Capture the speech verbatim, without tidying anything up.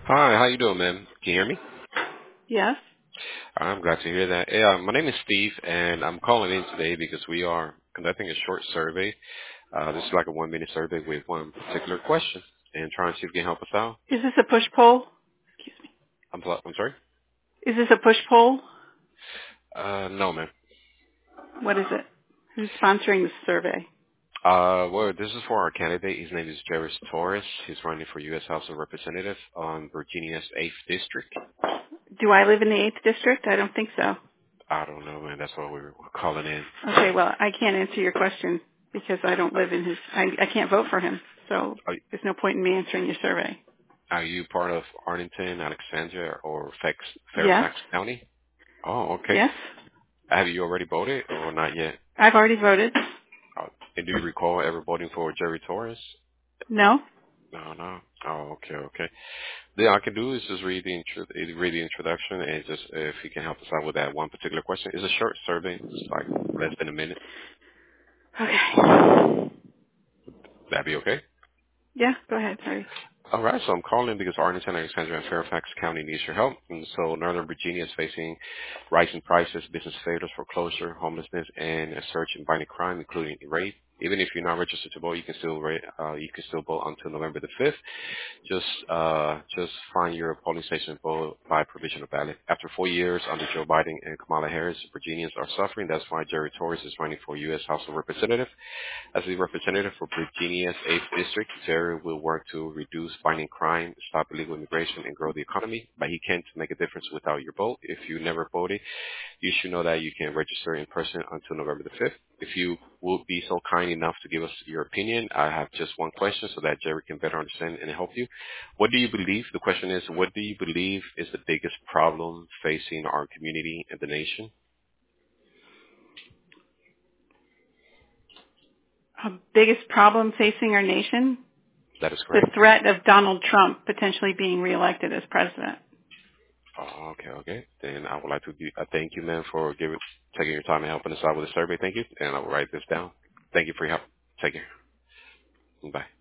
Hi, how you doing, ma'am? Can you hear me? Yes. I'm glad to hear that. Hey, uh, my name is Steve, and I'm calling in today because we are conducting a short survey. Uh, this is like a one-minute survey with one particular question, and trying to see if you can help us out. Is this a push poll? Excuse I'm, pl- I'm sorry? me. Is this a push poll? Uh, no, ma'am. What is it? Who's sponsoring the survey? Uh, well, this is for our candidate. His name is Jerris Torres. He's running for U S House of Representative on Virginia's eighth District. Do I live in the eighth district? I don't think so. I don't know, man. That's why we're calling in. Okay, well, I can't answer your question because I don't live in his, I, I can't vote for him. So Are, there's no point in me answering your survey. are you part of Arlington, Alexandria, or Fax, Yes. Fairfax County? Oh, okay. Yes. Have you already voted or not yet? I've already voted. Uh, and do you recall ever voting for Jerry Torres? No. No, no. Oh, okay, okay. Then I can do is just read the intro, uh, read the introduction and just uh, if you can help us out with that one particular question. It's a short survey, it's like less than a minute. Okay. That'd be okay. Yeah, go ahead. Sorry. All right, so I'm calling because Arlington, Alexandria, and Fairfax County needs your help. And so Northern Virginia is facing rising prices, business failures, foreclosure, homelessness, and a surge in violent crime, including rape. Even if you're not registered to vote, you can still ra- uh, you can still vote until November the fifth. Just uh, just find your polling station and vote by provisional ballot. After four years under Joe Biden and Kamala Harris, Virginians are suffering. That's why Jerry Torres is running for U S House of Representatives. As a representative for Virginia's eighth District, Jerry will work to reduce violent crime, stop illegal immigration, and grow the economy. But he can't make a difference without your vote. If you never voted, you should know that you can register in person until November the fifth. If you will be so kind enough to give us your opinion, I have just one question so that Jerry can better understand and help you. What do you believe? The question is, what do you believe is the biggest problem facing our community and the nation? A biggest problem facing our nation? That is The correct. threat of Donald Trump potentially being reelected as president. Oh, okay, okay. Then I would like to be, uh, thank you, man, for giving, taking your time and helping us out with the survey. Thank you. And I will write this down. Thank you for your help. Take care. Bye.